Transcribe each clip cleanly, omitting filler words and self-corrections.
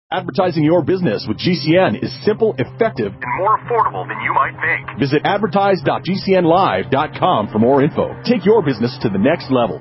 Advertising your business with GCN is simple, effective, and more affordable than you might think. Visit advertise.gcnlive.com for more info. Take your business to the next level.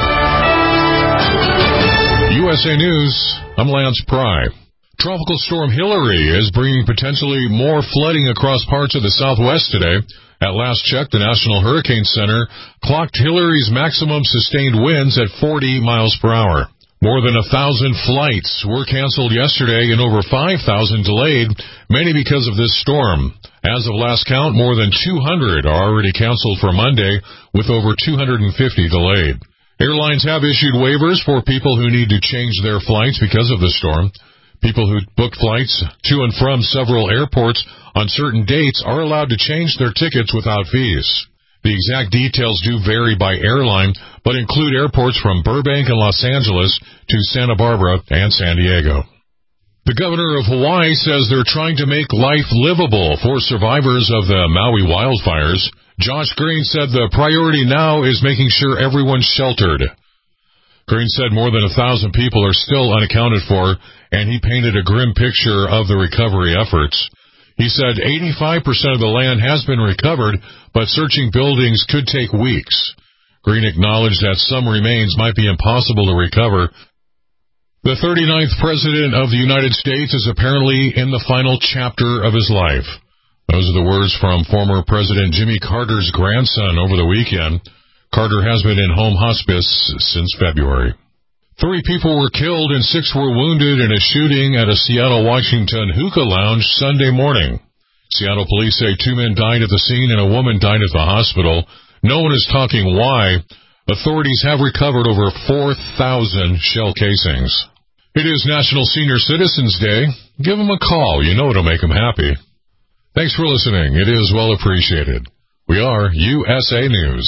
USA News, I'm Lance Pry. Tropical storm Hillary is bringing potentially more flooding across parts of the Southwest today. At last check, the National Hurricane Center clocked Hillary's maximum sustained winds at 40 miles per hour. More than 1,000 flights were canceled yesterday and over 5,000 delayed, many because of this storm. As of last count, more than 200 are already canceled for Monday, with over 250 delayed. Airlines have issued waivers for people who need to change their flights because of the storm. People who book flights to and from several airports on certain dates are allowed to change their tickets without fees. The exact details do vary by airline, but include airports from Burbank and Los Angeles to Santa Barbara and San Diego. The governor of Hawaii says they're trying to make life livable for survivors of the Maui wildfires. Josh Green said the priority now is making sure everyone's sheltered. Green said more than 1,000 people are still unaccounted for, and he painted a grim picture of the recovery efforts. He said 85% of the land has been recovered, but searching buildings could take weeks. Green acknowledged that some remains might be impossible to recover. The 39th President of the United States is apparently in the final chapter of his life. Those are the words from former President Jimmy Carter's grandson over the weekend. Carter has been in home hospice since February. 3 people were killed and 6 were wounded in a shooting at a Seattle, Washington hookah lounge Sunday morning. Seattle police say 2 men died at the scene and a woman died at the hospital. No one is talking why. Authorities have recovered over 4,000 shell casings. It is National Senior Citizens Day. Give them a call. You know it'll make them happy. Thanks for listening. It is well appreciated. We are USA News.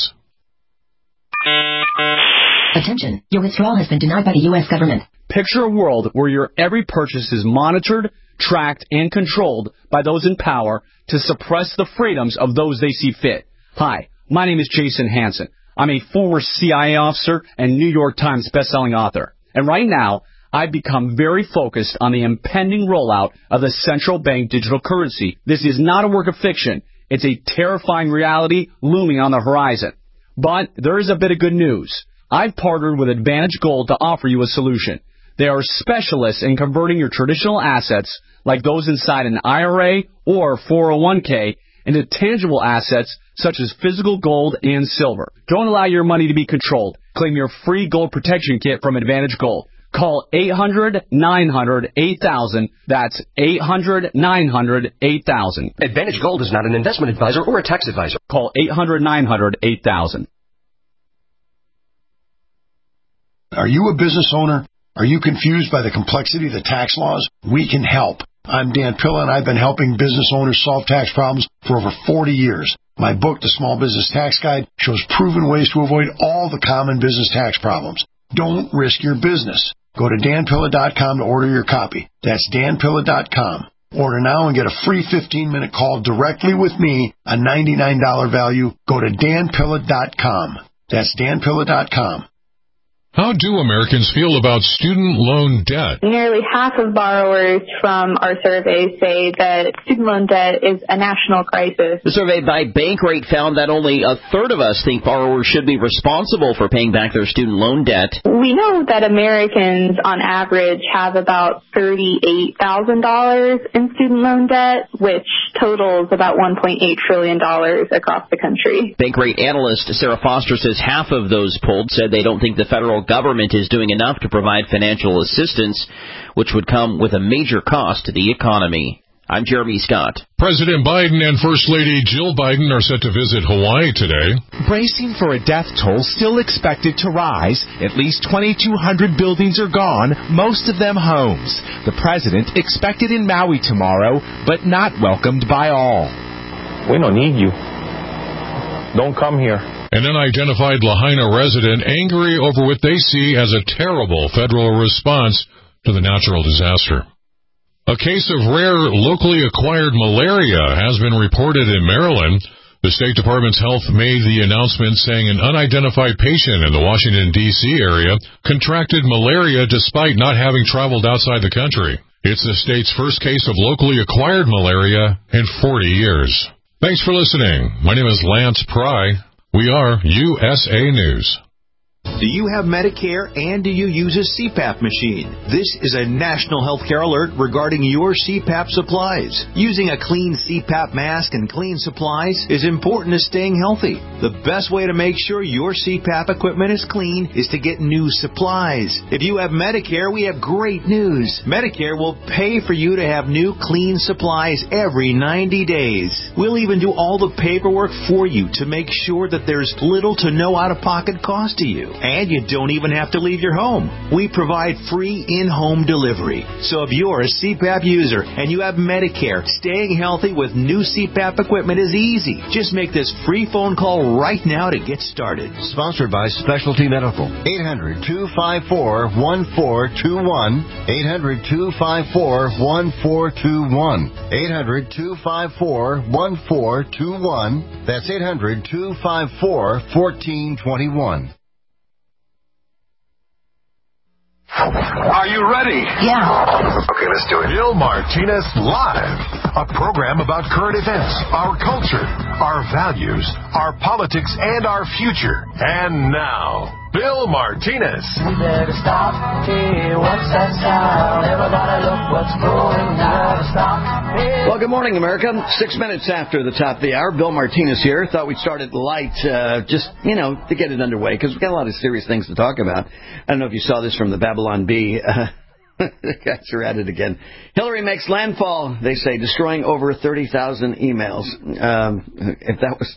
Attention, your withdrawal has been denied by the U.S. government. Picture a world where your every purchase is monitored, tracked, and controlled by those in power to suppress the freedoms of those they see fit. Hi, my name is Jason Hansen. I'm a former CIA officer and New York Times bestselling author. And right now, I've become very focused on the impending rollout of the central bank digital currency. This is not a work of fiction. It's a terrifying reality looming on the horizon. But there is a bit of good news. I've partnered with Advantage Gold to offer you a solution. They are specialists in converting your traditional assets, like those inside an IRA or 401k, into tangible assets such as physical gold and silver. Don't allow your money to be controlled. Claim your free gold protection kit from Advantage Gold. Call 800-900-8000. That's 800-900-8000. Advantage Gold is not an investment advisor or a tax advisor. Call 800-900-8000. Are you a business owner? Are you confused by the complexity of the tax laws? We can help. I'm Dan Pilla, and I've been helping business owners solve tax problems for over 40 years. My book, The Small Business Tax Guide, shows proven ways to avoid all the common business tax problems. Don't risk your business. Go to danpilla.com to order your copy. That's danpilla.com. Order now and get a free 15-minute call directly with me, a $99 value. Go to danpilla.com. That's danpilla.com. How do Americans feel about student loan debt? Nearly half of borrowers from our survey say that student loan debt is a national crisis. The survey by Bankrate found that only a third of us think borrowers should be responsible for paying back their student loan debt. We know that Americans, on average, have about $38,000 in student loan debt, which totals about $1.8 trillion across the country. Bankrate analyst Sarah Foster says half of those polled said they don't think the federal government is doing enough to provide financial assistance, which would come with a major cost to the economy. I'm Jeremy Scott. President Biden and First Lady Jill Biden are set to visit Hawaii today. Bracing for a death toll still expected to rise. At least 2,200 buildings are gone, most of them homes. The president expected in Maui tomorrow, but not welcomed by all. We don't need you. Don't come here. An unidentified Lahaina resident angry over what they see as a terrible federal response to the natural disaster. A case of rare, locally acquired malaria has been reported in Maryland. The State Department's Health made the announcement saying an unidentified patient in the Washington, D.C. area contracted malaria despite not having traveled outside the country. It's the state's first case of locally acquired malaria in 40 years. Thanks for listening. My name is Lance Pry. We are USA News. Do you have Medicare and do you use a CPAP machine? This is a national healthcare alert regarding your CPAP supplies. Using a clean CPAP mask and clean supplies is important to staying healthy. The best way to make sure your CPAP equipment is clean is to get new supplies. If you have Medicare, we have great news. Medicare will pay for you to have new clean supplies every 90 days. We'll even do all the paperwork for you to make sure that there's little to no out-of-pocket cost to you. And you don't even have to leave your home. We provide free in-home delivery. So if you're a CPAP user and you have Medicare, staying healthy with new CPAP equipment is easy. Just make this free phone call right now to get started. Sponsored by Specialty Medical. 800-254-1421. 800-254-1421. 800-254-1421. That's 800-254-1421. Are you ready? Yeah. Okay, let's do it. Bill Martinez Live, a program about current events, our culture, our values, our politics, and our future. And now, Bill Martinez. We better stop here. What's that sound? Everybody look what's going down. Stop here. Well, good morning, America. 6 minutes after the top of the hour, Bill Martinez here. Thought we'd start it light, just, to get it underway, because we've got a lot of serious things to talk about. I don't know if you saw this from the Babylon Bee. The guys are at it again. Hillary makes landfall, they say, destroying over 30,000 emails. If that was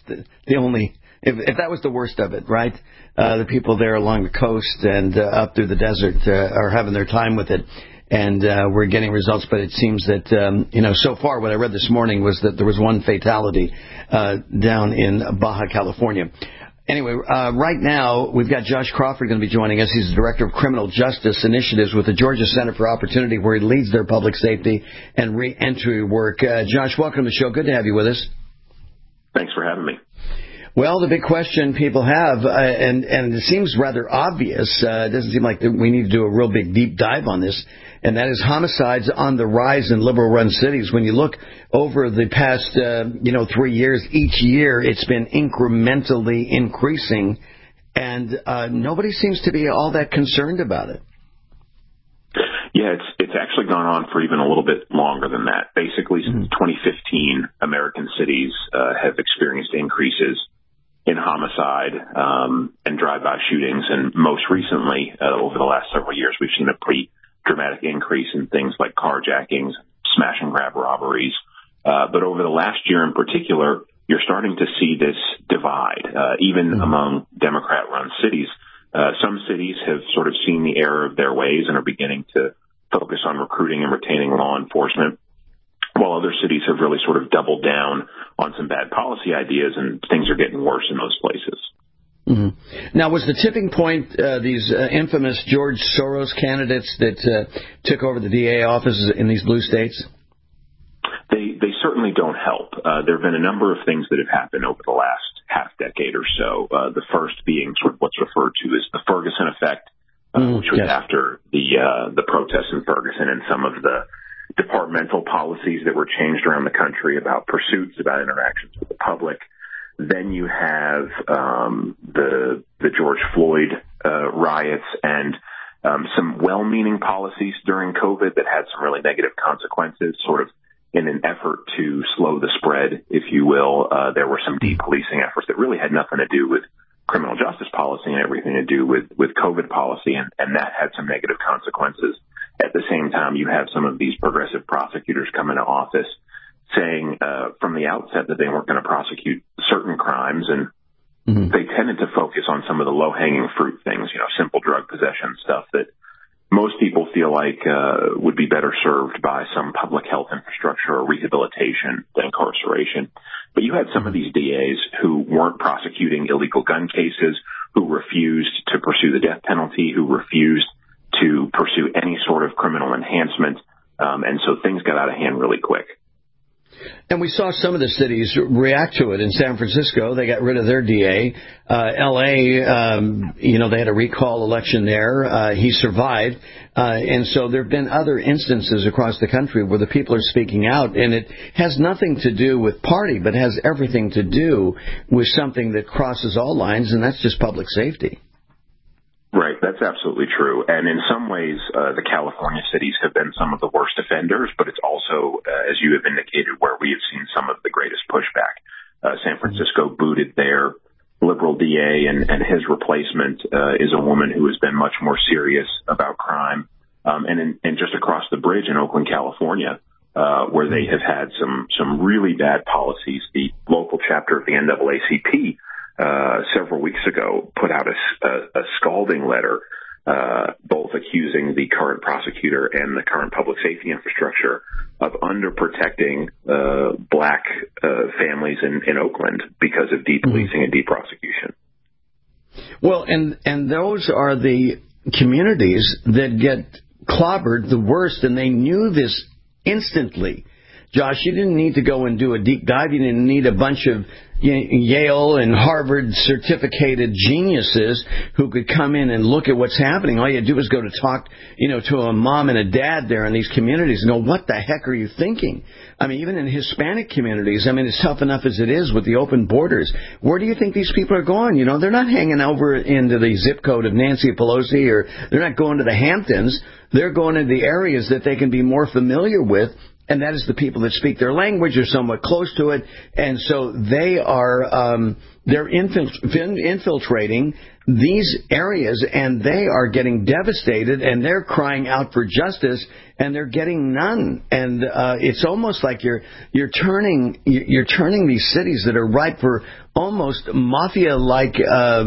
if that was the worst of it, right? The people there along the coast and up through the desert are having their time with it. And we're getting results, but it seems that, so far what I read this morning was that there was one fatality down in Baja California. Anyway, right now, we've got Josh Crawford going to be joining us. He's the Director of Criminal Justice Initiatives with the Georgia Center for Opportunity, where he leads their public safety and reentry work. Josh, welcome to the show. Good to have you with us. Thanks for having me. Well, the big question people have, and it seems rather obvious, it doesn't seem like we need to do a real big deep dive on this, and that is homicides on the rise in liberal-run cities. When you look over the past, 3 years, each year it's been incrementally increasing, and nobody seems to be all that concerned about it. Yeah, it's actually gone on for even a little bit longer than that. Basically, since 2015, American cities have experienced increases in homicide and drive-by shootings, and most recently, over the last several years, we've seen a pretty dramatic increase in things like carjackings, smash and grab robberies. But over the last year in particular, you're starting to see this divide, even among Democrat-run cities. Some cities have sort of seen the error of their ways and are beginning to focus on recruiting and retaining law enforcement, while other cities have really sort of doubled down on some bad policy ideas, and things are getting worse in those places. Mm-hmm. Now, was the tipping point these infamous George Soros candidates that took over the DA offices in these blue states? They certainly don't help. There have been a number of things that have happened over the last half decade or so. The first being sort of what's referred to as the Ferguson effect, which was after the protests in Ferguson and some of the departmental policies that were changed around the country about pursuits, about interactions with the public. Then you have the George Floyd riots and some well-meaning policies during COVID that had some really negative consequences, sort of in an effort to slow the spread, if you will. There were some de-policing efforts that really had nothing to do with criminal justice policy and everything to do with COVID policy, and that had some negative consequences. At the same time, you have some of these progressive prosecutors come into office saying from the outset that they weren't going to prosecute certain crimes, and they tended to focus on some of the low-hanging fruit things, simple drug possession stuff that most people feel like would be better served by some public health infrastructure or rehabilitation than incarceration. But you had some of these DAs who weren't prosecuting illegal gun cases, who refused to pursue the death penalty, who refused to pursue any sort of criminal enhancement, and so things got out of hand really quick. And we saw some of the cities react to it. In San Francisco, they got rid of their DA. L.A., they had a recall election there. He survived. And so there have been other instances across the country where the people are speaking out. And it has nothing to do with party, but has everything to do with something that crosses all lines, and that's just public safety. Right, that's absolutely true. And in some ways, the California cities have been some of the worst offenders, but it's also, as you have indicated, where we have seen some of the greatest pushback. San Francisco booted their liberal DA, and his replacement is a woman who has been much more serious about crime. And just across the bridge in Oakland, California, where they have had some really bad policies, the local chapter of the NAACP several weeks ago put out a scalding letter, both accusing the current prosecutor and the current public safety infrastructure of underprotecting black families in Oakland because of depolicing and deprosecution. Well, and those are the communities that get clobbered the worst, and they knew this instantly. Josh, you didn't need to go and do a deep dive. You didn't need a bunch of Yale and Harvard certificated geniuses who could come in and look at what's happening. All you do is go to talk, to a mom and a dad there in these communities and go, what the heck are you thinking? I mean, even in Hispanic communities, it's tough enough as it is with the open borders. Where do you think these people are going? They're not hanging over into the zip code of Nancy Pelosi, or they're not going to the Hamptons. They're going to the areas that they can be more familiar with. And that is the people that speak their language or somewhat close to it. And so they are, they're infiltrating these areas, and they are getting devastated, and they're crying out for justice, and they're getting none. And it's almost like you're turning these cities that are ripe for almost mafia-like,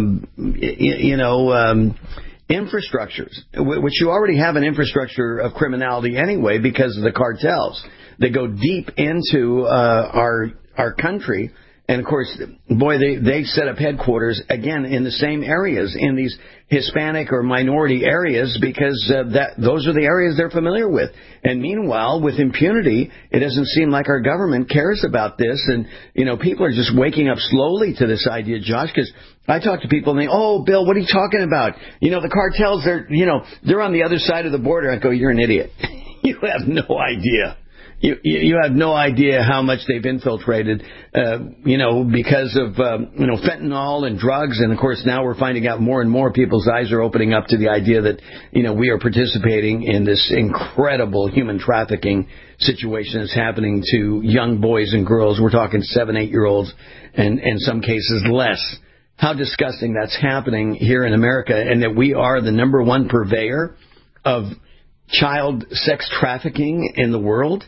infrastructures, which you already have an infrastructure of criminality anyway because of the cartels. They go deep into our country, and of course, boy, they set up headquarters again in the same areas, in these Hispanic or minority areas, because those are the areas they're familiar with. And meanwhile, with impunity, it doesn't seem like our government cares about this, and people are just waking up slowly to this idea, Josh, because I talk to people and they, oh, Bill, what are you talking about? The cartels, they're on the other side of the border. I go, you're an idiot. You have no idea. You have no idea how much they've infiltrated, because of, fentanyl and drugs. And, of course, now we're finding out more and more people's eyes are opening up to the idea that, we are participating in this incredible human trafficking situation that's happening to young boys and girls. We're talking 7-8-year-olds and in some cases less. How disgusting that's happening here in America, and that we are the number one purveyor of child sex trafficking in the world.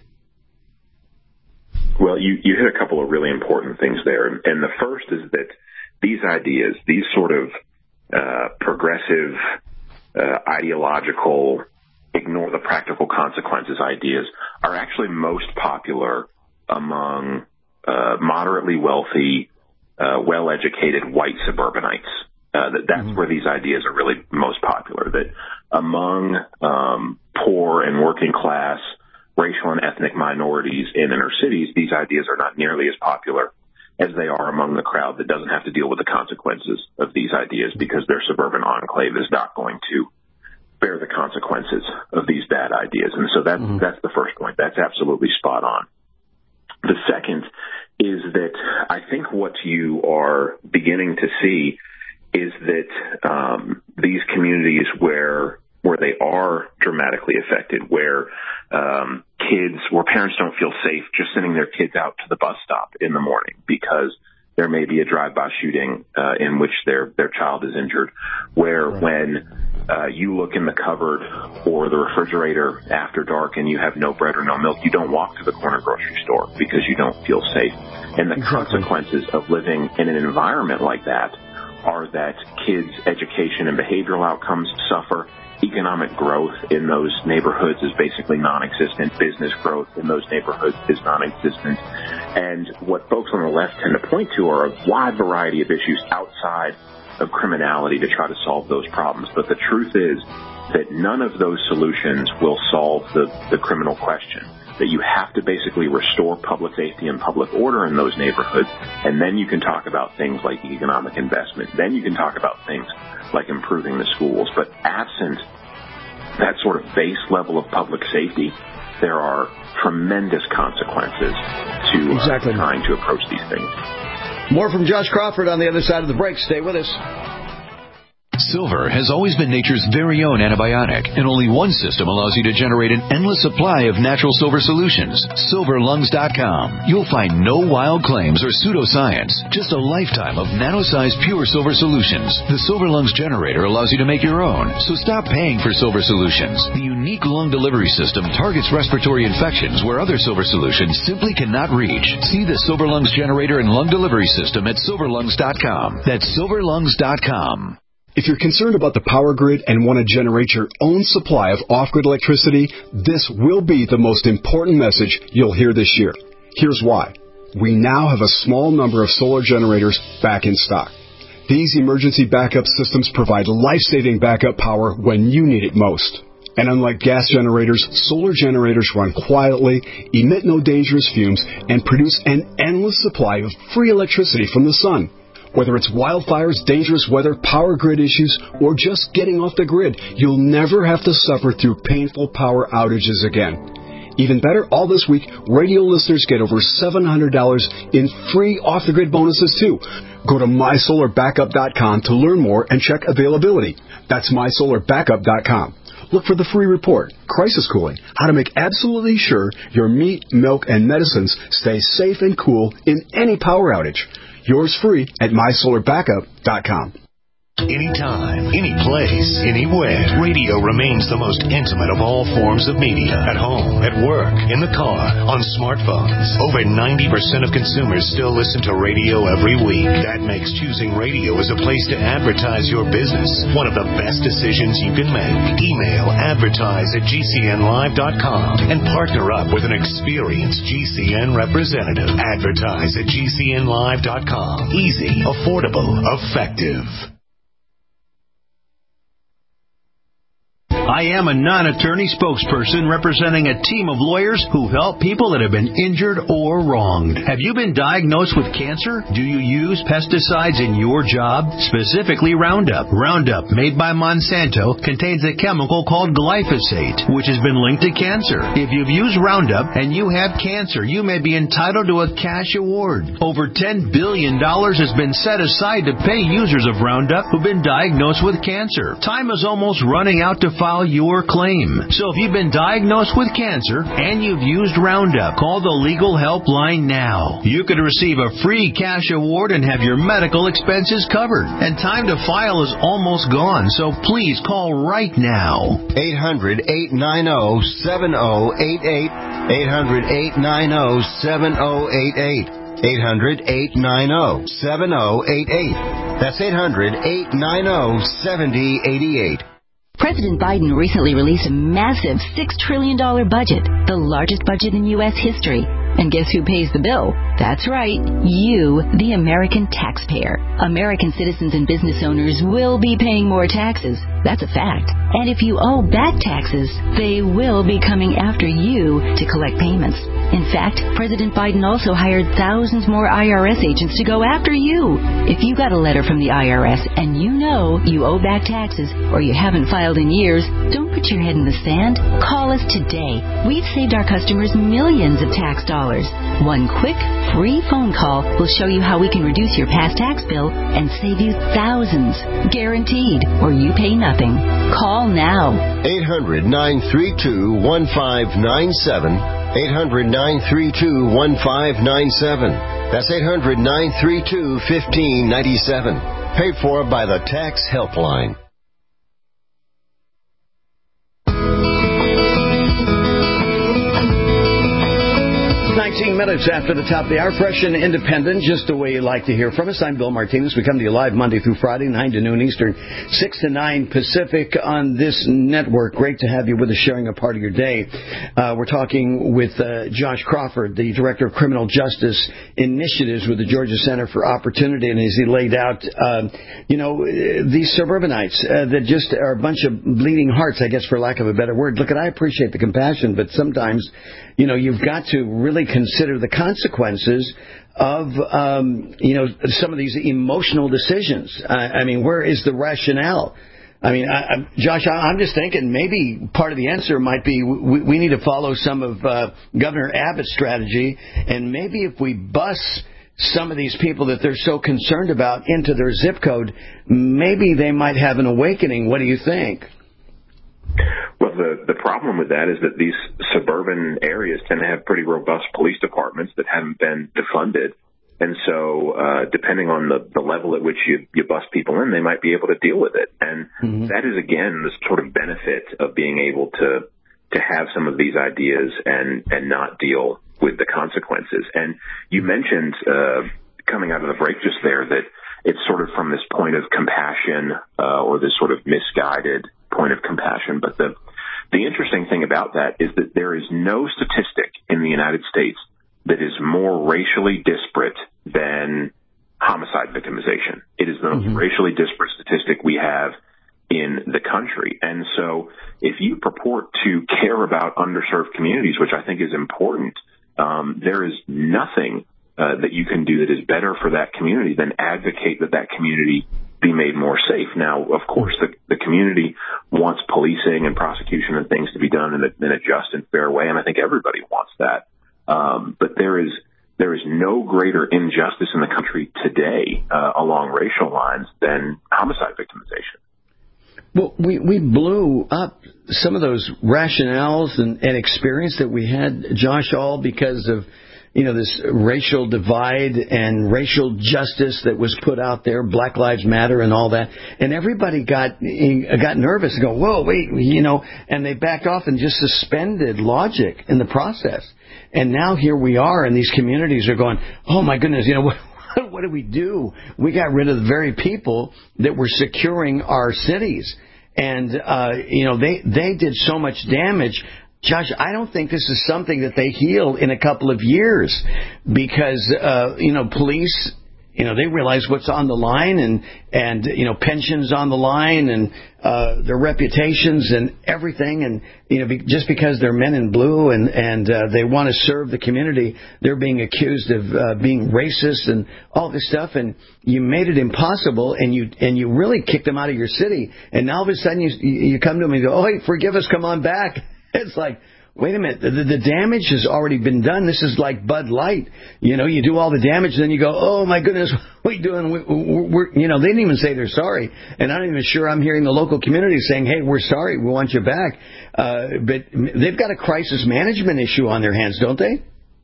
Well, you hit a couple of really important things there. And the first is that these ideas, these sort of progressive, ideological, ignore the practical consequences ideas, are actually most popular among moderately wealthy, well-educated white suburbanites. That's where these ideas are really most popular. That among poor and working class, racial and ethnic minorities in inner cities, these ideas are not nearly as popular as they are among the crowd that doesn't have to deal with the consequences of these ideas, because their suburban enclave is not going to bear the consequences of these bad ideas. And so that's the first point. That's absolutely spot on. The second is that I think what you are beginning to see is that these communities where they are dramatically affected, where parents don't feel safe just sending their kids out to the bus stop in the morning because there may be a drive-by shooting in which their child is injured, where when you look in the cupboard or the refrigerator after dark and you have no bread or no milk, you don't walk to the corner grocery store because you don't feel safe. And the consequences of living in an environment like that are that kids' education and behavioral outcomes suffer. Economic growth in those neighborhoods is basically non-existent. Business growth in those neighborhoods is non-existent. And what folks on the left tend to point to are a wide variety of issues outside of criminality to try to solve those problems. But the truth is that none of those solutions will solve the criminal question, that you have to basically restore public safety and public order in those neighborhoods, and then you can talk about things like economic investment. Then you can talk about things like improving the schools. But absent that sort of base level of public safety, there are tremendous consequences to trying to approach these things. More from Josh Crawford on the other side of the break. Stay with us. Silver has always been nature's very own antibiotic, and only one system allows you to generate an endless supply of natural silver solutions. SilverLungs.com. You'll find no wild claims or pseudoscience, just a lifetime of nano-sized pure silver solutions. The Silver Lungs generator allows you to make your own, so stop paying for silver solutions. The unique lung delivery system targets respiratory infections where other silver solutions simply cannot reach. See the Silver Lungs generator and lung delivery system at SilverLungs.com. That's SilverLungs.com. If you're concerned about the power grid and want to generate your own supply of off-grid electricity, this will be the most important message you'll hear this year. Here's why. We now have a small number of solar generators back in stock. These emergency backup systems provide life-saving backup power when you need it most. And unlike gas generators, solar generators run quietly, emit no dangerous fumes, and produce an endless supply of free electricity from the sun. Whether it's wildfires, dangerous weather, power grid issues, or just getting off the grid, you'll never have to suffer through painful power outages again. Even better, all this week, radio listeners get over $700 in free off-the-grid bonuses, too. Go to MySolarBackup.com to learn more and check availability. That's MySolarBackup.com. Look for the free report, Crisis Cooling, how to make absolutely sure your meat, milk, and medicines stay safe and cool in any power outage. Yours free at MySolarBackup.com. Anytime, any place, anywhere, radio remains the most intimate of all forms of media. At home, at work, in the car, on smartphones. Over 90% of consumers still listen to radio every week. That makes choosing radio as a place to advertise your business one of the best decisions you can make. Email advertise@gcnlive.com and partner up with an experienced GCN representative. Advertise@gcnlive.com. Easy, affordable, effective. I am a non-attorney spokesperson representing a team of lawyers who help people that have been injured or wronged. Have you been diagnosed with cancer? Do you use pesticides in your job? Specifically Roundup. Roundup, made by Monsanto, contains a chemical called glyphosate, which has been linked to cancer. If you've used Roundup and you have cancer, you may be entitled to a cash award. Over $10 billion has been set aside to pay users of Roundup who've been diagnosed with cancer. Time is almost running out to file your claim. So if you've been diagnosed with cancer and you've used Roundup, call the legal helpline now. You could receive a free cash award and have your medical expenses covered. And time to file is almost gone, so please call right now. 800-890-7088. 800-890-7088. 800-890-7088. That's 800-890-7088. President Biden recently released a massive $6 trillion budget, the largest budget in U.S. history. And guess who pays the bill? That's right, you, the American taxpayer. American citizens and business owners will be paying more taxes. That's a fact. And if you owe back taxes, they will be coming after you to collect payments. In fact, President Biden also hired thousands more IRS agents to go after you. If you got a letter from the IRS and you know you owe back taxes or you haven't filed in years, don't put your head in the sand. Call us today. We've saved our customers millions of tax dollars. One quick, free phone call will show you how we can reduce your past tax bill and save you thousands. Guaranteed, or you pay nothing. Call now. 800-932-1597. 800-932-1597. That's 800-932-1597. Paid for by the Tax Helpline. 18 minutes after the top of the hour, fresh and independent, just the way you like to hear from us. I'm Bill Martinez. We come to you live Monday through Friday, 9 to noon Eastern, 6 to 9 Pacific on this network. Great to have you with us, sharing a part of your day. We're talking with Josh Crawford, the Director of Criminal Justice Initiatives with the Georgia Center for Opportunity, and as he laid out, these suburbanites that just are a bunch of bleeding hearts, I guess, for lack of a better word. Look, I appreciate the compassion, but sometimes, you've got to really consider the consequences of, some of these emotional decisions. I mean, where is the rationale? I mean, Josh, I'm just thinking maybe part of the answer might be we need to follow some of Governor Abbott's strategy, and maybe if we bus some of these people that they're so concerned about into their zip code, maybe they might have an awakening. What do you think? Well, the problem with that is that these suburban areas tend to have pretty robust police departments that haven't been defunded. And so depending on the level at which you bust people in, they might be able to deal with it. And that is, again, the sort of benefit of being able to have some of these ideas and not deal with the consequences. And you mentioned coming out of the break just there that it's sort of from this point of compassion or this sort of misguided point of compassion. But the interesting thing about that is that there is no statistic in the United States that is more racially disparate than homicide victimization. It is the most racially disparate statistic we have in the country. And so if you purport to care about underserved communities, which I think is important, there is nothing that you can do that is better for that community than advocate that community be made more safe. Now, of course, the community wants policing and prosecution and things to be done in a just and fair way, and I think everybody wants that. But there is no greater injustice in the country today along racial lines than homicide victimization. Well, we blew up some of those rationales and experience that we had, Josh, all because of this racial divide and racial justice that was put out there, Black Lives Matter and all that. And everybody got nervous and go, whoa, wait, and they backed off and just suspended logic in the process. And now here we are, and these communities are going, oh, my goodness, what do we do? We got rid of the very people that were securing our cities. And, they did so much damage. Josh, I don't think this is something that they heal in a couple of years because, police, they realize what's on the line and pensions on the line and their reputations and everything. And, just because they're men in blue and they want to serve the community, they're being accused of being racist and all this stuff. And you made it impossible and you really kicked them out of your city. And now all of a sudden you come to them and go, oh, hey, forgive us, come on back. It's like, wait a minute, the damage has already been done. This is like Bud Light. You do all the damage, and then you go, oh, my goodness, what are we doing? We're they didn't even say they're sorry. And I'm not even sure I'm hearing the local community saying, hey, we're sorry, we want you back. But they've got a crisis management issue on their hands, don't they?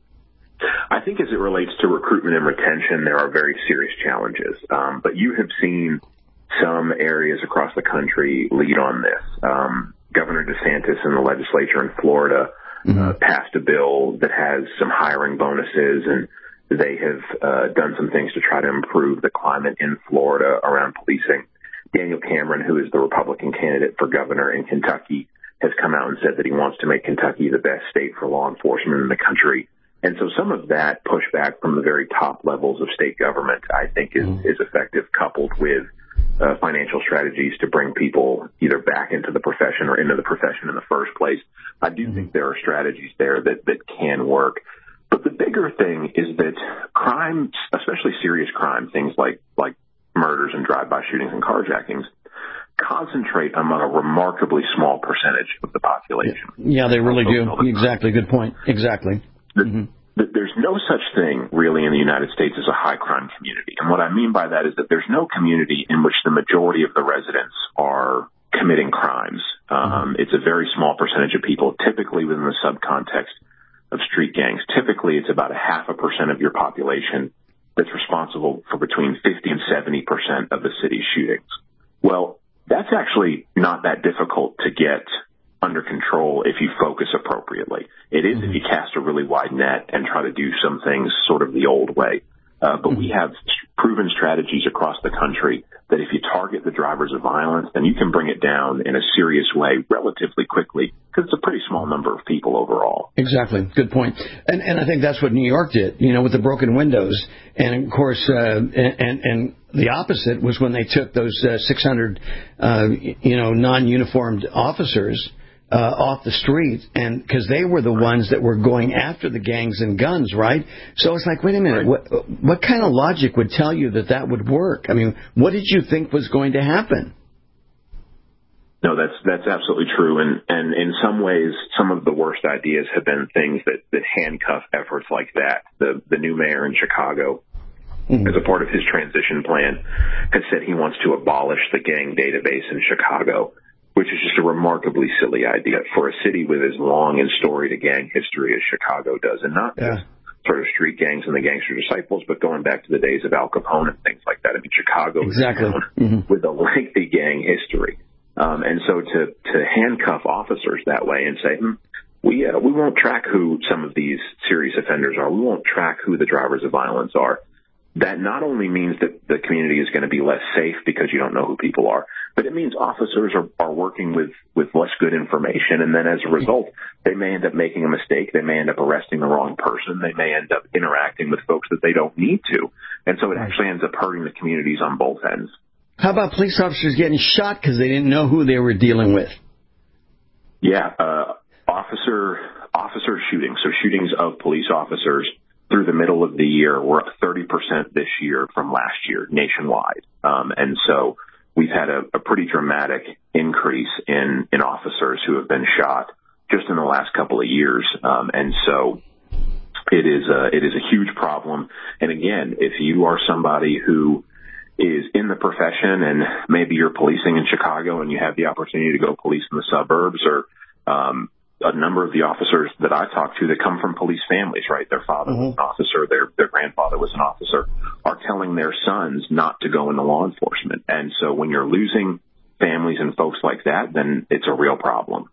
I think as it relates to recruitment and retention, there are very serious challenges. But you have seen some areas across the country lead on this. Governor DeSantis in the legislature in Florida passed a bill that has some hiring bonuses, and they have done some things to try to improve the climate in Florida around policing. Daniel Cameron, who is the Republican candidate for governor in Kentucky, has come out and said that he wants to make Kentucky the best state for law enforcement in the country. And so some of that pushback from the very top levels of state government, I think, is effective, coupled with financial strategies to bring people either back into the profession or into the profession in the first place. I do think there are strategies there that can work. But the bigger thing is that crime, especially serious crime, things like murders and drive-by shootings and carjackings, concentrate among a remarkably small percentage of the population. Yeah, they really do. Exactly. Good point. Exactly. There's no such thing really in the United States as a high crime community. And what I mean by that is that there's no community in which the majority of the residents are committing crimes. It's a very small percentage of people, typically within the subcontext of street gangs. Typically, it's about 0.5% of your population that's responsible for between 50 and 70% of the city's shootings. Well, that's actually not that difficult to get under control if you focus appropriately. It is if you cast a really wide net and try to do some things sort of the old way. But we have proven strategies across the country that if you target the drivers of violence, then you can bring it down in a serious way relatively quickly because it's a pretty small number of people overall. Exactly. Good point. And I think that's what New York did, you know, with the broken windows. And, of course, and the opposite was when they took those 600, non-uniformed officers off the street, and because they were the ones that were going after the gangs and guns, right? So it's like, wait a minute, what kind of logic would tell you that would work? I mean, what did you think was going to happen? No, that's absolutely true, and in some ways, some of the worst ideas have been things that handcuff efforts like that. The new mayor in Chicago, as a part of his transition plan, has said he wants to abolish the gang database in Chicago, which is just a remarkably silly idea for a city with as long and storied a gang history as Chicago does, and not just sort of street gangs and the gangster disciples, but going back to the days of Al Capone and things like that. I mean, Chicago is known with a lengthy gang history. And so to handcuff officers that way and say, we won't track who some of these serious offenders are, we won't track who the drivers of violence are, that not only means that the community is going to be less safe because you don't know who people are, but it means officers are working with less good information, and then as a result, they may end up making a mistake, they may end up arresting the wrong person, they may end up interacting with folks that they don't need to, and so it actually ends up hurting the communities on both ends. How about police officers getting shot because they didn't know who they were dealing with? Yeah, officer shootings, so shootings of police officers through the middle of the year were up 30% this year from last year nationwide. And so we've had a pretty dramatic increase in officers who have been shot just in the last couple of years. And so it is a huge problem. And again, if you are somebody who is in the profession and maybe you're policing in Chicago and you have the opportunity to go police in the suburbs, or a number of the officers that I talk to that come from police families, right? Their father was an officer, their grandfather was an officer, are telling their sons not to go into law enforcement. And so when you're losing families and folks like that, then it's a real problem.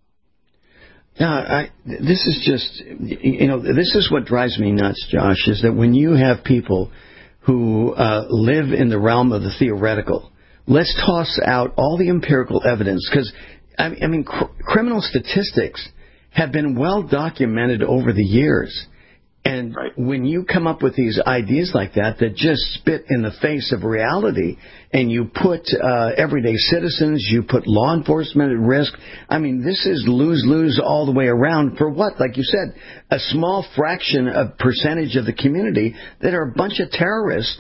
This is just, this is what drives me nuts, Josh, is that when you have people who live in the realm of the theoretical, let's toss out all the empirical evidence, because, I mean, criminal statistics have been well documented over the years. And when you come up with these ideas like that just spit in the face of reality, and you put everyday citizens, you put law enforcement at risk, I mean, this is lose-lose all the way around for what? Like you said, a small fraction of percentage of the community that are a bunch of terrorists,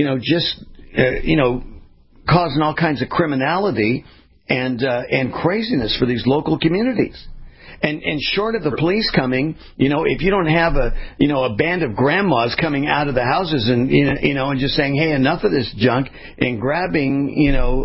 causing all kinds of criminality and craziness for these local communities. And short of the police coming, if you don't have a band of grandmas coming out of the houses and and just saying, hey, enough of this junk, and grabbing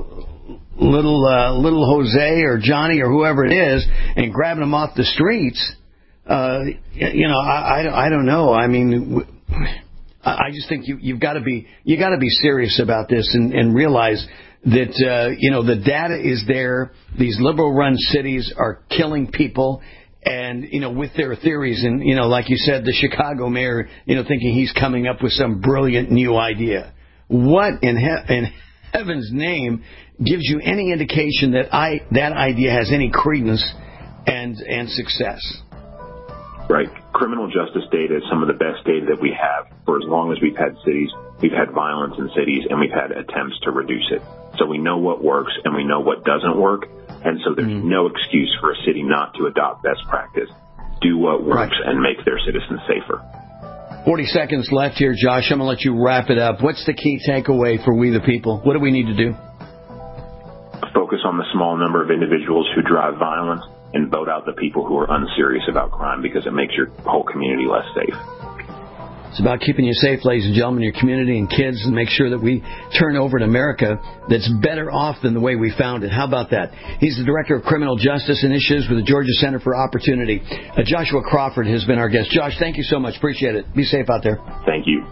little Jose or Johnny or whoever it is and grabbing them off the streets, I don't know. I mean, I just think you got to be serious about this and realize that the data is there. These liberal-run cities are killing people, and with their theories, and like you said, the Chicago mayor, thinking he's coming up with some brilliant new idea. What in heaven's name gives you any indication that that idea has any credence and success? Right. Criminal justice data is some of the best data that we have for as long as we've had cities. We've had violence in cities, and we've had attempts to reduce it. So we know what works, and we know what doesn't work. And so there's no excuse for a city not to adopt best practice, do what works, and make their citizens safer. 40 seconds left here, Josh. I'm going to let you wrap it up. What's the key takeaway for we the people? What do we need to do? Focus on the small number of individuals who drive violence, and vote out the people who are unserious about crime, because it makes your whole community less safe. It's about keeping you safe, ladies and gentlemen, your community and kids, and make sure that we turn over an America that's better off than the way we found it. How about that? He's the Director of Criminal Justice Initiatives with the Georgia Center for Opportunity. Joshua Crawford has been our guest. Josh, thank you so much. Appreciate it. Be safe out there. Thank you.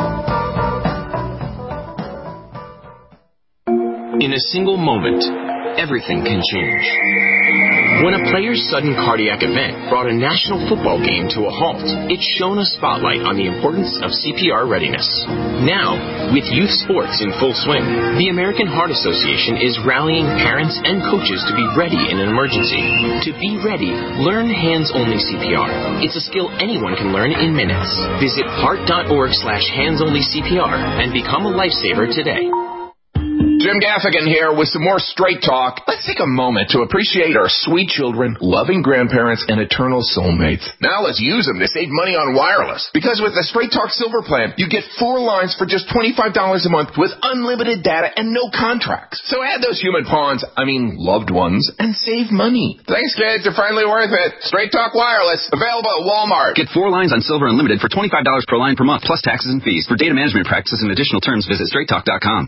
In a single moment, everything can change. When a player's sudden cardiac event brought a national football game to a halt, it shone a spotlight on the importance of CPR readiness. Now, with youth sports in full swing, the American Heart Association is rallying parents and coaches to be ready in an emergency. To be ready, learn hands-only CPR. It's a skill anyone can learn in minutes. Visit heart.org/hands-only-CPR and become a lifesaver today. Jim Gaffigan here with some more Straight Talk. Let's take a moment to appreciate our sweet children, loving grandparents, and eternal soulmates. Now let's use them to save money on wireless. Because with the Straight Talk Silver Plan, you get 4 lines for just $25 a month with unlimited data and no contracts. So add those human loved ones, and save money. Thanks, kids. They're finally worth it. Straight Talk Wireless, available at Walmart. Get 4 lines on Silver Unlimited for $25 per line per month, plus taxes and fees. For data management practices and additional terms, visit straighttalk.com.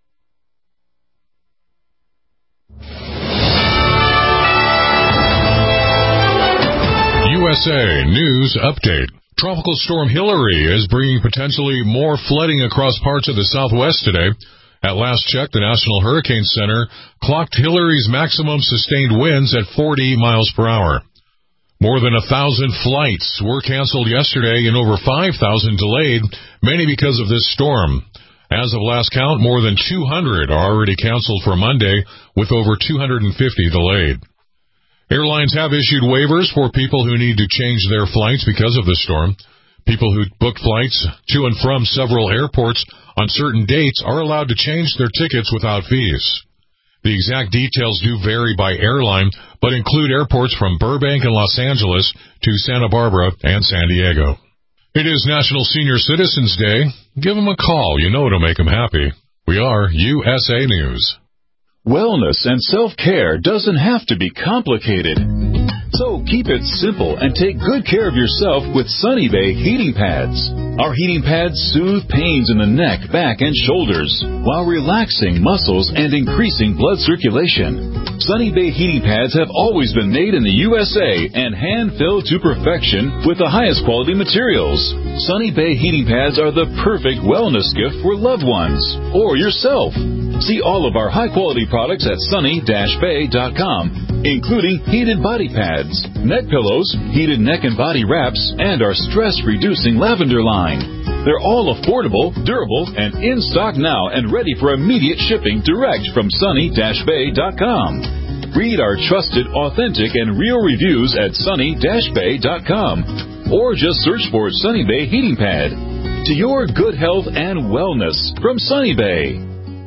USA News Update. Tropical Storm Hillary is bringing potentially more flooding across parts of the Southwest today. At last check, the National Hurricane Center clocked Hillary's maximum sustained winds at 40 miles per hour. More than 1,000 flights were canceled yesterday and over 5,000 delayed, many because of this storm. As of last count, more than 200 are already canceled for Monday, with over 250 delayed. Airlines have issued waivers for people who need to change their flights because of the storm. People who booked flights to and from several airports on certain dates are allowed to change their tickets without fees. The exact details do vary by airline, but include airports from Burbank and Los Angeles to Santa Barbara and San Diego. It is National Senior Citizens Day. Give them a call. You know it'll make them happy. We are USA News. Wellness and self-care doesn't have to be complicated. So keep it simple and take good care of yourself with Sunny Bay heating pads. Our heating pads soothe pains in the neck, back, and shoulders while relaxing muscles and increasing blood circulation. Sunny Bay heating pads have always been made in the USA and hand-filled to perfection with the highest quality materials. Sunny Bay heating pads are the perfect wellness gift for loved ones or yourself. See all of our high-quality products at sunny-bay.com, including heated body pads, neck pillows, heated neck and body wraps, and our stress-reducing lavender line. They're all affordable, durable, and in stock now and ready for immediate shipping direct from sunny-bay.com. Read our trusted, authentic, and real reviews at sunny-bay.com, or just search for Sunny Bay Heating Pad. To your good health and wellness from Sunny Bay.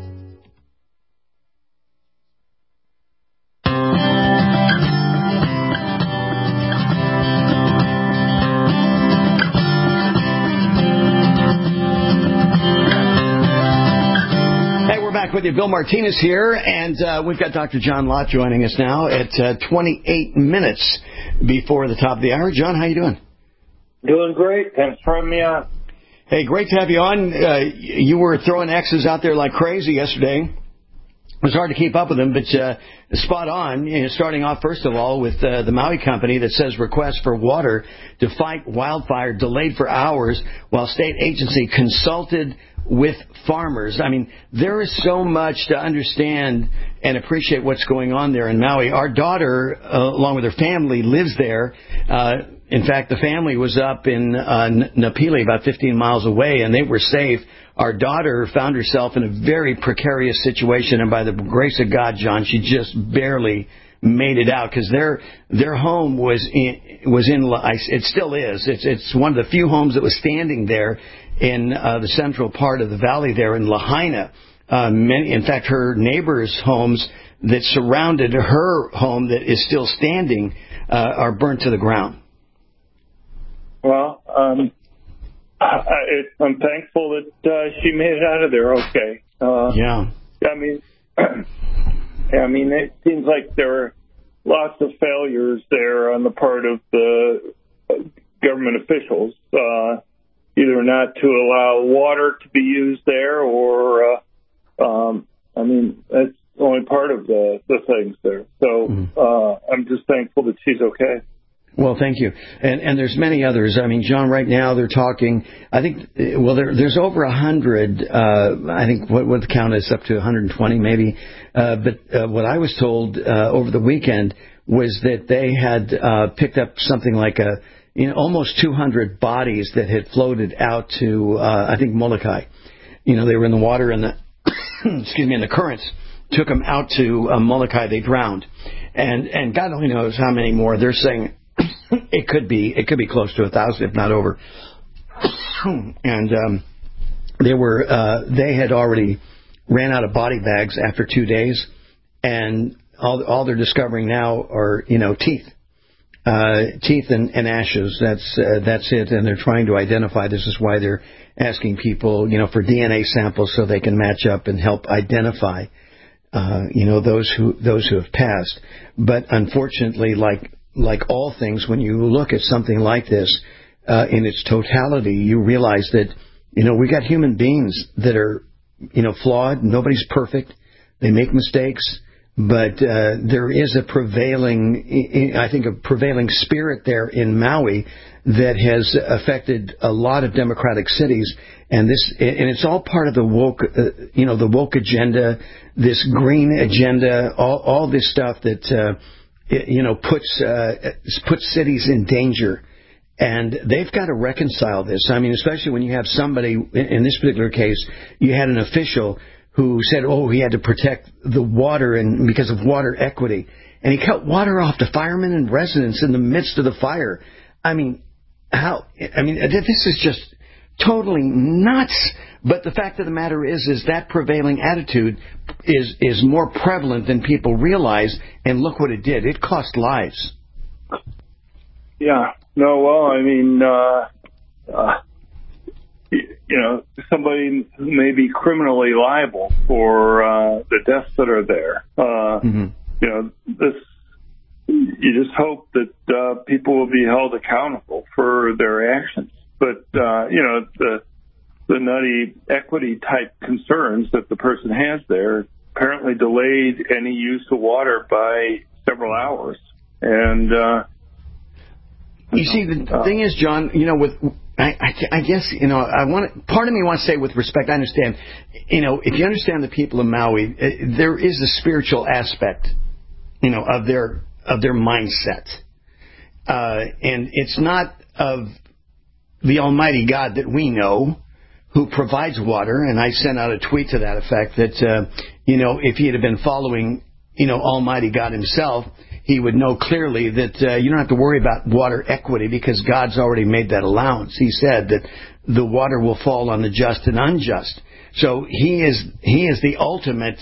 With you, Bill Martinez here, and we've got Dr. John Lott joining us now at 28 minutes before the top of the hour. John, how you doing? Doing great. Thanks for having me on. Hey, great to have you on. You were throwing X's out there like crazy yesterday. It was hard to keep up with them, but spot on. Starting off, first of all, with the Maui company that says request for water to fight wildfire delayed for hours while state agency consulted with farmers. I mean, there is so much to understand and appreciate what's going on there in Maui. Our daughter, along with her family, lives there. In fact, the family was up in Napili, about 15 miles away, and they were safe. Our daughter found herself in a very precarious situation, and by the grace of God, John, she just barely made it out because their home was in it still is. It's one of the few homes that was standing there in the central part of the valley there in Lahaina. In fact, her neighbors' homes that surrounded her home that is still standing are burnt to the ground. Well, I'm thankful that she made it out of there okay. Yeah. I mean, it seems like there are lots of failures there on the part of the government officials, either not to allow water to be used there or, that's only part of the things there. So I'm just thankful that she's okay. Well, thank you. And there's many others. I mean, John, right now they're talking, I think, well, there's over 100, I think what the count is, up to 120 maybe. But what I was told over the weekend was that they had picked up something like almost 200 bodies that had floated out to, I think, Molokai. They were in the water and in the currents. Took them out to Molokai. They drowned. And God only knows how many more. They're saying it could be close to 1,000, if not over. And they had already ran out of body bags after 2 days, and all they're discovering now are teeth and ashes. That's it. And they're trying to identify. This is why they're asking people for DNA samples so they can match up and help identify those who have passed. But unfortunately, like all things, when you look at something like this in its totality, you realize that we got human beings that are flawed. Nobody's perfect. They make mistakes, but there is a prevailing spirit there in Maui that has affected a lot of democratic cities, and it's all part of the woke, the woke agenda, this green agenda, all this stuff that puts cities in danger. And they've got to reconcile this. I mean, especially when you have somebody, in this particular case, you had an official who said, he had to protect the water and because of water equity. And he cut water off to firemen and residents in the midst of the fire. I mean, this is just totally nuts. But the fact of the matter is that prevailing attitude is more prevalent than people realize. And look what it did. It cost lives. Yeah. No, well, I mean, somebody may be criminally liable for the deaths that are there. You just hope that people will be held accountable for their actions. But, the nutty equity type concerns that the person has there apparently delayed any use of water by several hours. And, you see, the thing is, John, I guess, part of me wants to say with respect, I understand, if you understand the people of Maui, there is a spiritual aspect, of their mindset. And it's not of the Almighty God that we know who provides water. And I sent out a tweet to that effect that, if he had been following, Almighty God himself, he would know clearly that you don't have to worry about water equity because God's already made that allowance. He said that the water will fall on the just and unjust. So he is the ultimate,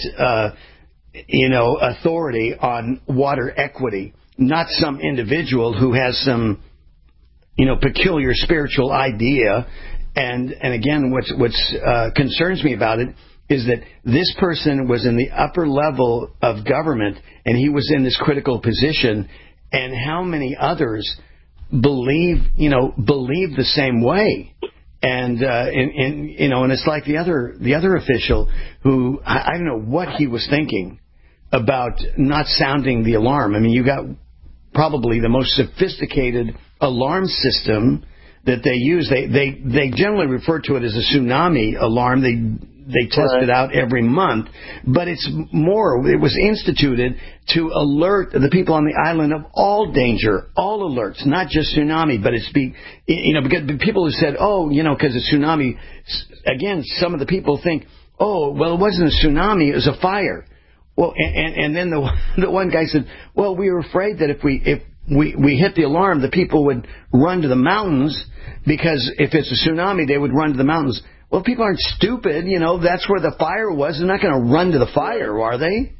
authority on water equity, not some individual who has some, peculiar spiritual idea. And again, what's concerns me about it is that this person was in the upper level of government and he was in this critical position, and how many others believe the same way. And it's like the other official who, I don't know what he was thinking about not sounding the alarm. I mean, you got probably the most sophisticated alarm system that they use. They generally refer to it as a tsunami alarm. They test it out every month, but it was instituted to alert the people on the island of all danger, all alerts, not just tsunami, but because the people who said, because it's tsunami, again, some of the people think, it wasn't a tsunami, it was a fire. Well, and then the one guy said, well, we were afraid that if we hit the alarm, the people would run to the mountains, because if it's a tsunami, they would run to the mountains. Well, people aren't stupid, that's where the fire was. They're not going to run to the fire, are they?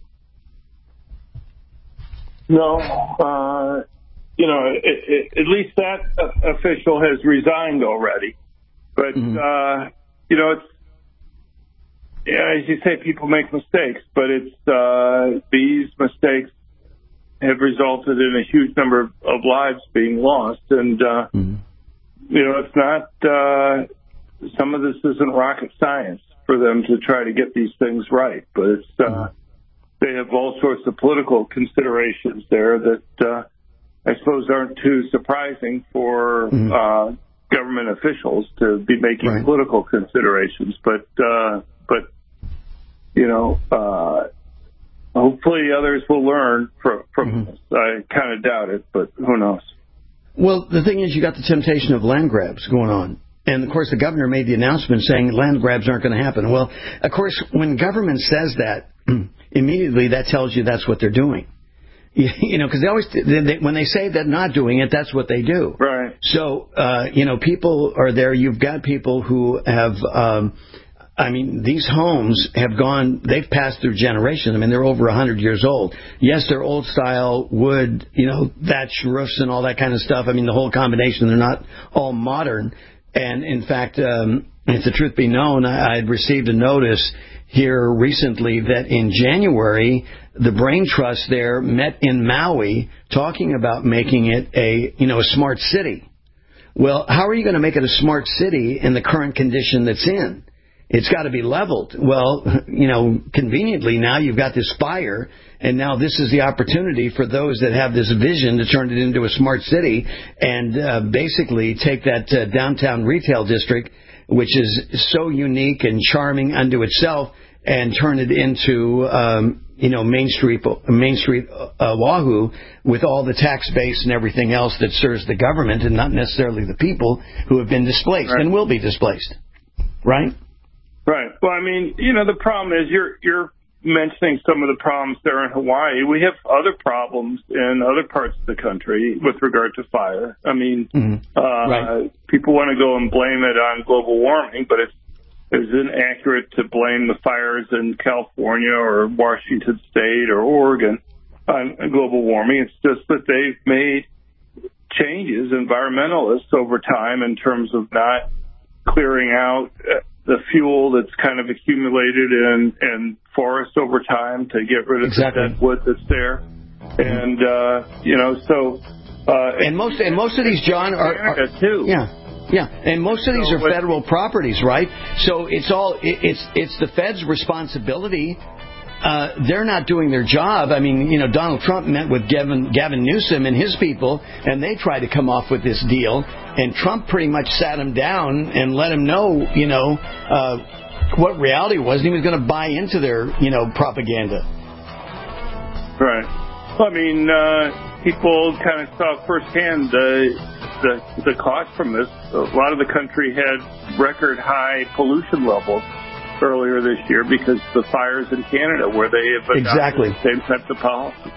No. At least that official has resigned already. But, it's, as you say, people make mistakes, but it's these mistakes have resulted in a huge number of lives being lost. And, it's not... some of this isn't rocket science for them to try to get these things right, but it's they have all sorts of political considerations there that I suppose, aren't too surprising for government officials to be making political considerations. But hopefully others will learn from this. I kind of doubt it, but who knows? Well, the thing is, you got the temptation of land grabs going on. And, of course, the governor made the announcement saying land grabs aren't going to happen. Well, of course, when government says that, immediately that tells you that's what they're doing. Because when they say they're not doing it, that's what they do. Right. So, people are there. You've got people who have, these homes have they've passed through generations. I mean, they're over 100 years old. Yes, they're old style wood, thatch roofs and all that kind of stuff. I mean, the whole combination, they're not all modern. And, in fact, if the truth be known, I had received a notice here recently that in January, the Brain Trust there met in Maui talking about making it a smart city. Well, how are you going to make it a smart city in the current condition that's in? It's got to be leveled. Well, conveniently now you've got this fire, and now this is the opportunity for those that have this vision to turn it into a smart city and basically take that downtown retail district, which is so unique and charming unto itself, and turn it into Main Street Oahu with all the tax base and everything else that serves the government and not necessarily the people who have been displaced and will be displaced. Right? Right. Well, the problem is you're mentioning some of the problems there in Hawaii. We have other problems in other parts of the country with regard to fire. People want to go and blame it on global warming, but it's inaccurate to blame the fires in California or Washington State or Oregon on global warming. It's just that they've made changes, environmentalists, over time in terms of not clearing out the fuel that's kind of accumulated in forests over time to get rid of the dead wood that's there. And, and most of these, John, are too. Yeah, and most of these are federal properties, right? So it's the Fed's responsibility. They're not doing their job. Donald Trump met with Gavin Newsom and his people, and they tried to come off with this deal. And Trump pretty much sat him down and let him know, what reality was. And he was going to buy into their, propaganda. Right. People kind of saw firsthand the cost from this. A lot of the country had record high pollution levels earlier this year because the fires in Canada, where they have adopted the same types of policies.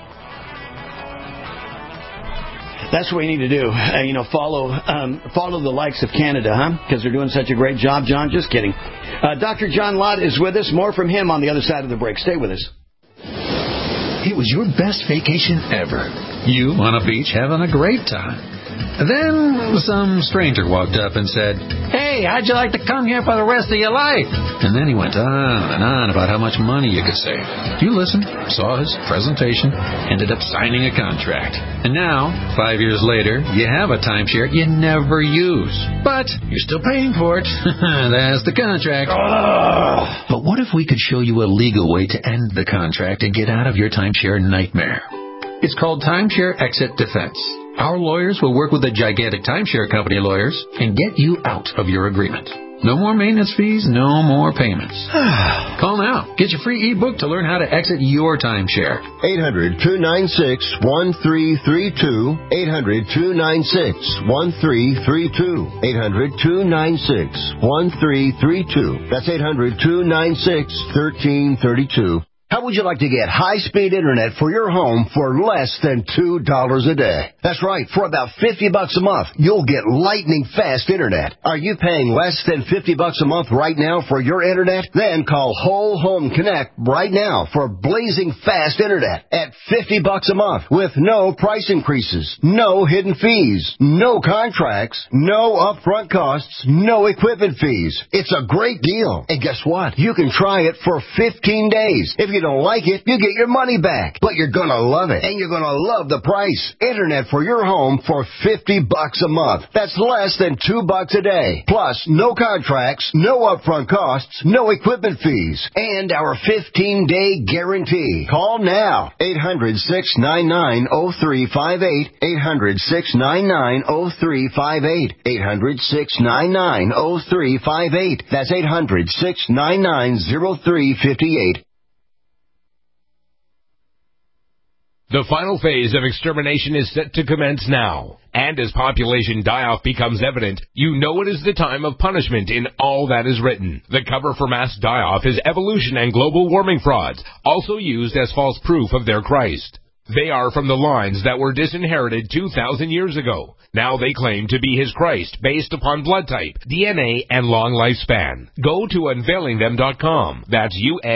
That's what we need to do. Follow the likes of Canada, because they're doing such a great job, John. Just kidding. Dr. John Lott is with us. More from him on the other side of the break. Stay with us. It was your best vacation ever. You on a beach having a great time. Then some stranger walked up and said, "Hey, how'd you like to come here for the rest of your life?" And then he went on and on about how much money you could save. You listened, saw his presentation, ended up signing a contract. And now, 5 years later, you have a timeshare you never use. But you're still paying for it. That's the contract. But what if we could show you a legal way to end the contract and get out of your timeshare nightmare? It's called Timeshare Exit Defense. Our lawyers will work with the gigantic timeshare company lawyers and get you out of your agreement. No more maintenance fees, no more payments. Call now. Get your free ebook to learn how to exit your timeshare. 800-296-1332. 800-296-1332. 800-296-1332. That's 800-296-1332. How would you like to get high-speed internet for your home for less than $2 a day? That's right. For about $50 a month, you'll get lightning-fast internet. Are you paying less than $50 a month right now for your internet? Then call Whole Home Connect right now for blazing fast internet at $50 a month with no price increases, no hidden fees, no contracts, no upfront costs, no equipment fees. It's a great deal. And guess what? You can try it for 15 days. If you you don't like it, you get your money back. But you're going to love it, and you're going to love the price. Internet for your home for $50 a month. That's less than $2 a day. Plus, no contracts, no upfront costs, no equipment fees, and our 15-day guarantee. Call now. 800-699-0358. 800-699-0358. 800-699-0358. That's 800-699-0358. The final phase of extermination is set to commence now. And as population die-off becomes evident, you know it is the time of punishment in all that is written. The cover for mass die-off is evolution and global warming frauds, also used as false proof of their Christ. They are from the lines that were disinherited 2,000 years ago. Now they claim to be his Christ based upon blood type, DNA, and long lifespan. Go to unveilingthem.com. That's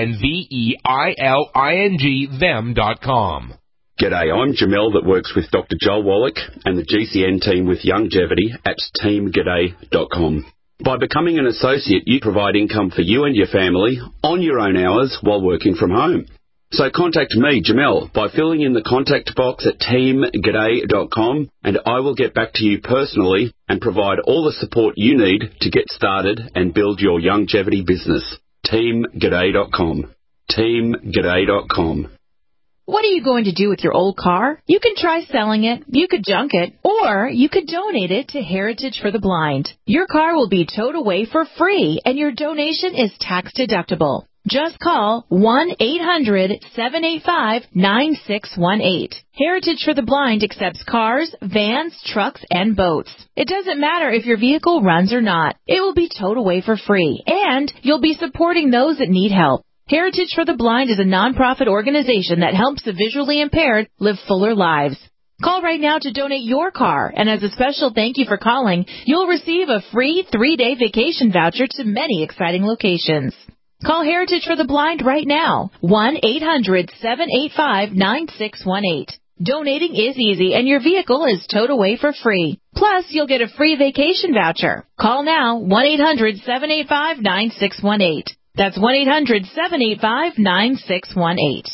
UNVEILING them.com. G'day, I'm Jamel that works with Dr. Joel Wallach and the GCN team with Longevity at teamg'day.com. By becoming an associate, you provide income for you and your family on your own hours while working from home. So contact me, Jamel, by filling in the contact box at teamg'day.com, and I will get back to you personally and provide all the support you need to get started and build your longevity business. teamg'day.com. teamg'day.com. What are you going to do with your old car? You can try selling it, you could junk it, or you could donate it to Heritage for the Blind. Your car will be towed away for free, and your donation is tax deductible. Just call 1-800-785-9618. Heritage for the Blind accepts cars, vans, trucks, and boats. It doesn't matter if your vehicle runs or not. It will be towed away for free, and you'll be supporting those that need help. Heritage for the Blind is a nonprofit organization that helps the visually impaired live fuller lives. Call right now to donate your car, and as a special thank you for calling, you'll receive a free 3-day vacation voucher to many exciting locations. Call Heritage for the Blind right now, 1-800-785-9618. Donating is easy, and your vehicle is towed away for free. Plus, you'll get a free vacation voucher. Call now, 1-800-785-9618. That's 1-800-785-9618.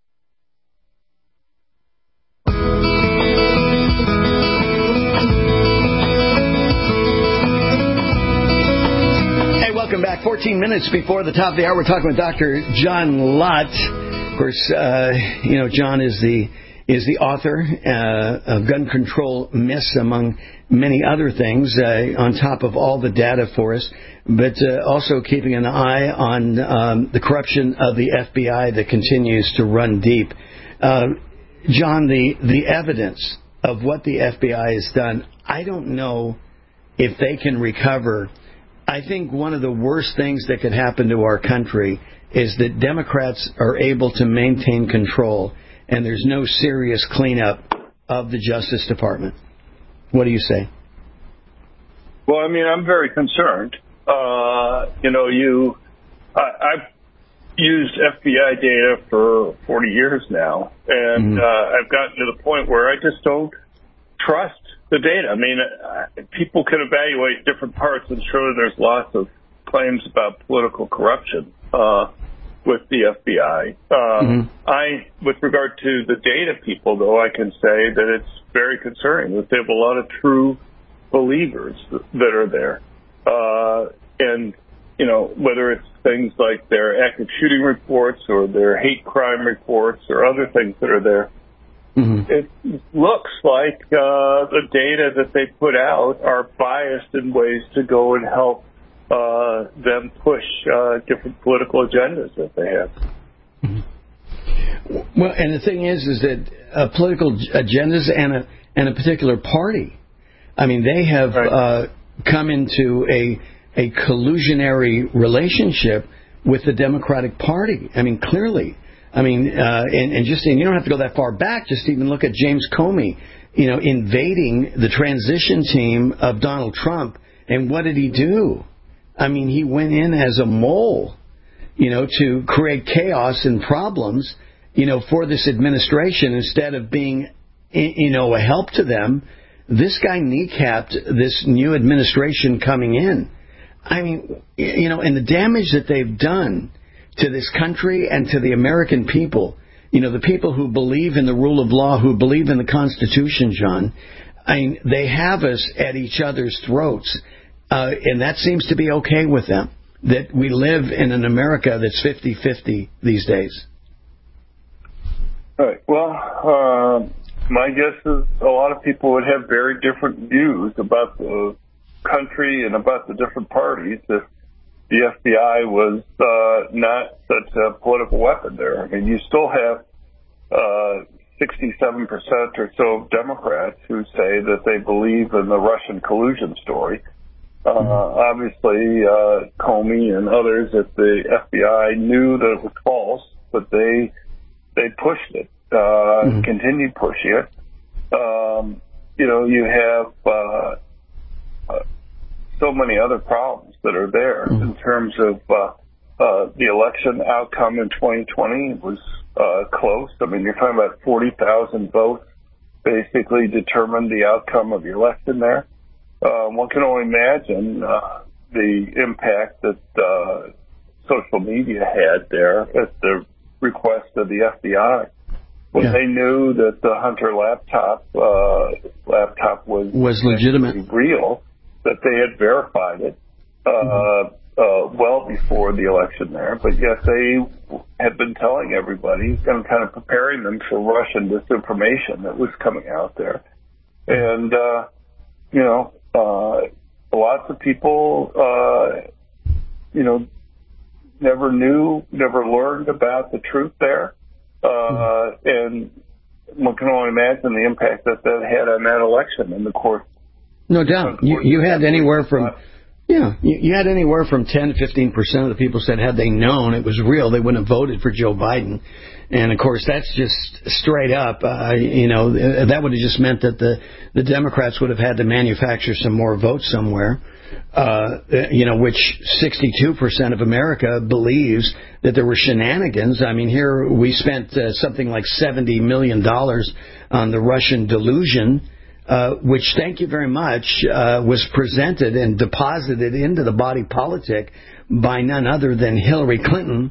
Hey, welcome back. 14 minutes before the top of the hour, we're talking with Dr. John Lott. Of course, John is the author of Gun Control Myths, among many other things, on top of all the data for us, but also keeping an eye on the corruption of the FBI that continues to run deep. John, the evidence of what the FBI has done, I don't know if they can recover. I think one of the worst things that could happen to our country is that Democrats are able to maintain control, and there's no serious cleanup of the Justice Department. What do you say? Well, I mean, I'm very concerned. I've used FBI data for 40 years now, and I've gotten to the point where I just don't trust the data. I mean, people can evaluate different parts. I'm sure there's lots of claims about political corruption with the FBI. With regard to the data people, though, I can say that it's very concerning that they have a lot of true believers that are there. Whether it's things like their active shooting reports or their hate crime reports or other things that are there, it looks like the data that they put out are biased in ways to go and help them push different political agendas that they have. Well, and the thing is that political agendas and a particular party, I mean, they have come into a collusionary relationship with the Democratic Party. I mean, clearly. I mean, and you don't have to go that far back. Just even look at James Comey, invading the transition team of Donald Trump. And what did he do? I mean, he went in as a mole, to create chaos and problems, for this administration instead of being, a help to them. This guy kneecapped this new administration coming in. I mean, and the damage that they've done to this country and to the American people. You know, the people who believe in the rule of law, who believe in the Constitution, John, I mean, they have us at each other's throats, and that seems to be okay with them, that we live in an America that's 50-50 these days. Right. Well, my guess is a lot of people would have very different views about the country and about the different parties if the FBI was not such a political weapon there. I mean, you still have 67% or so of Democrats who say that they believe in the Russian collusion story. Obviously, Comey and others at the FBI knew that it was false, but they pushed it, continued pushing it. You know, you have so many other problems that are there in terms of the election outcome in 2020 was close. I mean, you're talking about 40,000 votes basically determined the outcome of the election there. One can only imagine the impact that social media had there at the request of the FBI. When they knew that the Hunter laptop was legitimate, real, that they had verified it well before the election there, but yet they had been telling everybody and kind of preparing them for Russian disinformation that was coming out there. And, you know, lots of people, you know, never learned about the truth there. And one can only imagine the impact that had on that election in the court. No doubt. You had anywhere from, you had anywhere from 10 to 15% of the people said had they known it was real, they wouldn't have voted for Joe Biden. And, of course, that's just straight up. You know, that would have just meant that the Democrats would have had to manufacture some more votes somewhere, you know, which 62% of America believes that there were shenanigans. I mean, here we spent something like $70 million on the Russian delusion, which, thank you very much, was presented and deposited into the body politic by none other than Hillary Clinton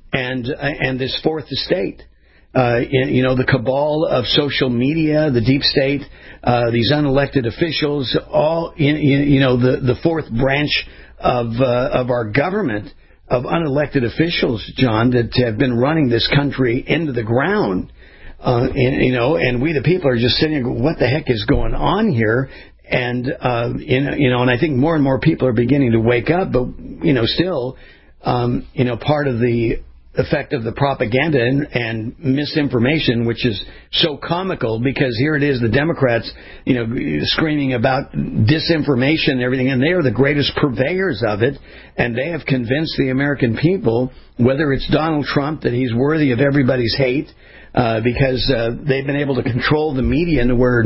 and this fourth estate. You know, the cabal of social media, the deep state, these unelected officials, all, you know, the fourth branch of our government, of unelected officials, John, that have been running this country into the ground. And, you know, and we the people are just sitting here going, what the heck is going on here? And, you know, and I think more and more people are beginning to wake up, but, you know, still, you know, part of the effect of the propaganda and misinformation, which is so comical, because here it is, the Democrats, you know, screaming about disinformation and everything, and they are the greatest purveyors of it, and they have convinced the American people, whether it's Donald Trump, that he's worthy of everybody's hate, because they've been able to control the media to where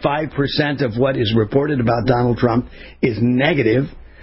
95% of what is reported about Donald Trump is negative.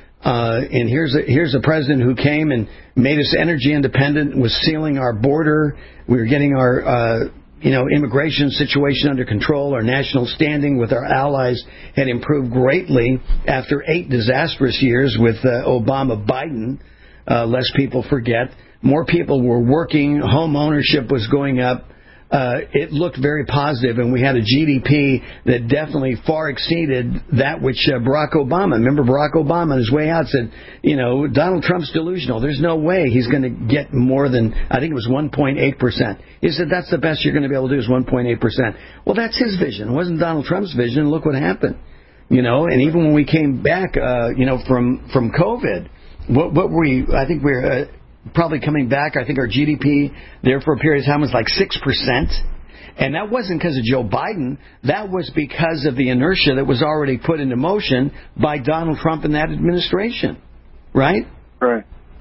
And here's a president who came and made us energy independent, was sealing our border. We were getting our you know, immigration situation under control. Our national standing with our allies had improved greatly after 8 disastrous years with Obama-Biden. Lest people forget, more people were working. Home ownership was going up. It looked very positive, and we had a GDP that definitely far exceeded that which Barack Obama. Remember, Barack Obama on his way out said, you know, Donald Trump's delusional. There's no way he's going to get more than, I think it was 1.8%. He said that's the best you're going to be able to do is 1.8%. Well, that's his vision. It wasn't Donald Trump's vision. Look what happened. You know, and even when we came back, you know, from COVID, what were we? I think we were probably coming back. I think our GDP there for a period of time was like 6%. And that wasn't because of Joe Biden. That was because of the inertia that was already put into motion by Donald Trump and that administration. Right? Right.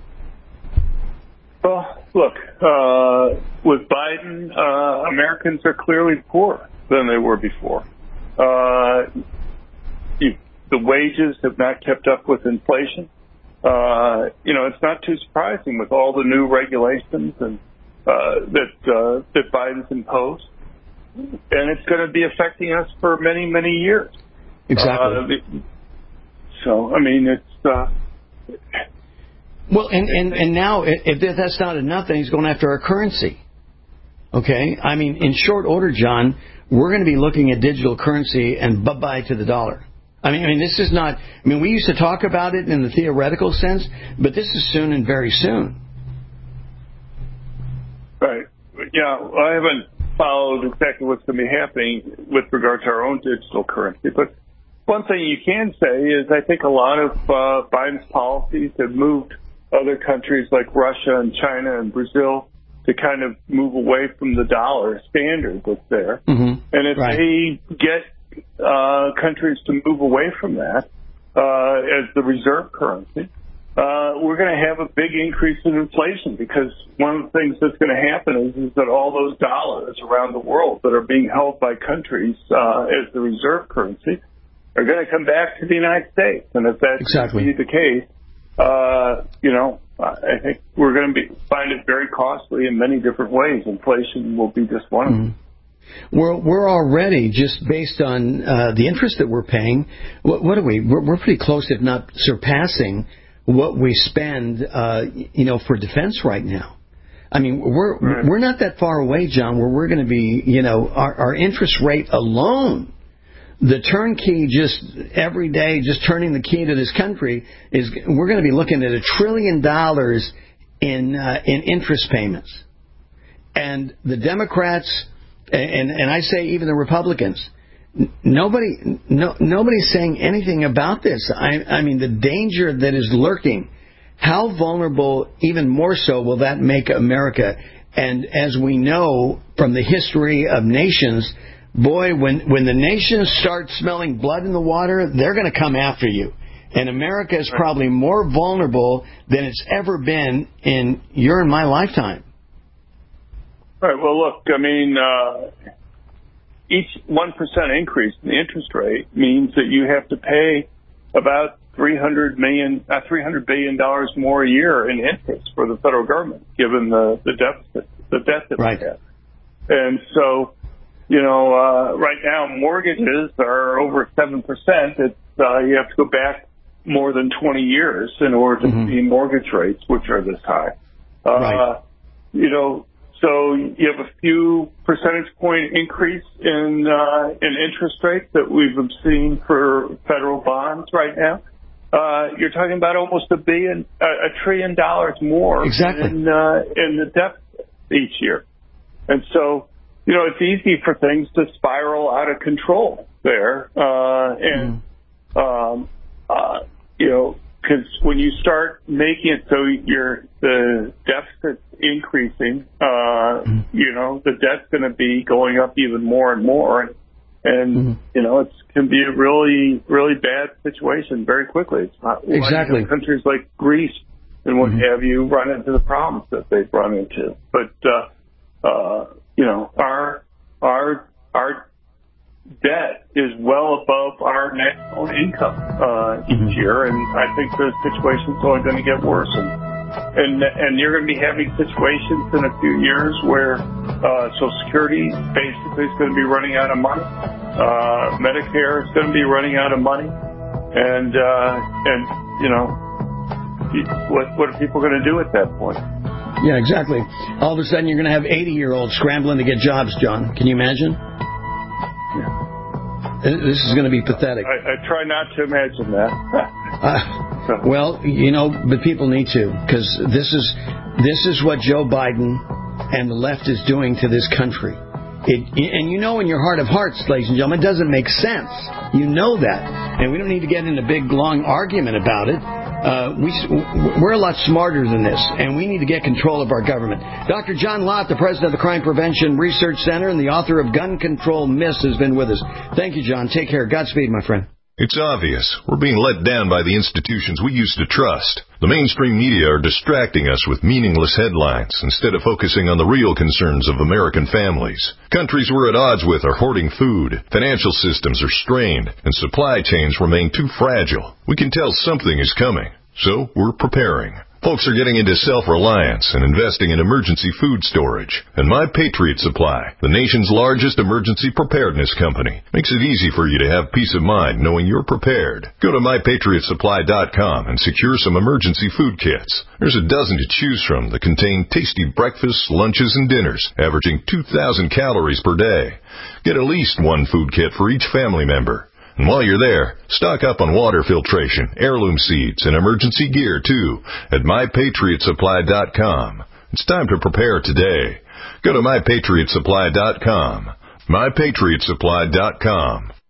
Well, look, with Biden, Americans are clearly poorer than they were before. The wages have not kept up with inflation. You know, it's not too surprising with all the new regulations and that Biden's imposed, and it's going to be affecting us for many, many years. Exactly. So, I mean, it's Well, and now, if that's not enough, then he's going after our currency. Okay? I mean, in short order, John, we're going to be looking at digital currency and bye-bye to the dollar. I mean, this is not... I mean, we used to talk about it in the theoretical sense, but this is soon and very soon. Right. Yeah, I haven't followed exactly what's going to be happening with regard to our own digital currency, but one thing you can say is I think a lot of Biden's policies have moved other countries like Russia and China and Brazil to kind of move away from the dollar standard that's there. Mm-hmm. And if they get countries to move away from that as the reserve currency, we're going to have a big increase in inflation, because one of the things that's going to happen is that all those dollars around the world that are being held by countries as the reserve currency are going to come back to the United States. And if that's the case, I think we're going to find it very costly in many different ways. Inflation will be just one of them. We're already, just based on the interest that we're paying, what are we? We're pretty close, if not surpassing, what we spend, for defense right now. I mean, we're not that far away, John, where we're going to be, our interest rate alone, the turnkey, just every day, just turning the key to this country, we're going to be looking at $1 trillion in interest payments. And the Democrats, and I say even the Republicans, nobody's saying anything about this. I mean, the danger that is lurking, how vulnerable, even more so, will that make America? And as we know from the history of nations, boy, when the nations start smelling blood in the water, they're going to come after you. And America is probably more vulnerable than it's ever been in your and my lifetime. Right. Well, look, I mean, each 1% increase in the interest rate means that you have to pay about $300 billion more a year in interest for the federal government, given the deficit, the debt that we have. And so, right now mortgages are over 7%. It's you have to go back more than 20 years in order to see mortgage rates, which are this high. So you have a few percentage point increase in interest rates that we've seen for federal bonds right now. You're talking about almost $1 trillion more in the deficit each year. And so, it's easy for things to spiral out of control there. Because when you start making it so the deficit's increasing, the debt's going to be going up even more and more. And it can be a really, really bad situation very quickly. It's not like countries like Greece and what have you run into the problems that they've run into. But, our debt is well above our national income each year, and I think the situation's only going to get worse. And you're going to be having situations in a few years where Social Security basically is going to be running out of money. Medicare is going to be running out of money, and what are people going to do at that point? Yeah, exactly. All of a sudden, you're going to have 80-year-olds scrambling to get jobs, John. Can you imagine? Yeah. This is going to be pathetic. I try not to imagine that. Well, but people need to, because this is what Joe Biden and the left is doing to this country. And in your heart of hearts, ladies and gentlemen, it doesn't make sense. You know that. And we don't need to get in a big, long argument about it. We're a lot smarter than this, and we need to get control of our government. Dr. John Lott, the president of the Crime Prevention Research Center and the author of Gun Control Myths, has been with us. Thank you, John. Take care. Godspeed, my friend. It's obvious. We're being let down by the institutions we used to trust. The mainstream media are distracting us with meaningless headlines instead of focusing on the real concerns of American families. Countries we're at odds with are hoarding food, financial systems are strained, and supply chains remain too fragile. We can tell something is coming, so we're preparing. Folks are getting into self-reliance and investing in emergency food storage. And My Patriot Supply, the nation's largest emergency preparedness company, makes it easy for you to have peace of mind knowing you're prepared. Go to MyPatriotSupply.com and secure some emergency food kits. There's a dozen to choose from that contain tasty breakfasts, lunches, and dinners, averaging 2,000 calories per day. Get at least one food kit for each family member. And while you're there, stock up on water filtration, heirloom seeds, and emergency gear, too, at MyPatriotSupply.com. It's time to prepare today. Go to MyPatriotSupply.com. MyPatriotSupply.com.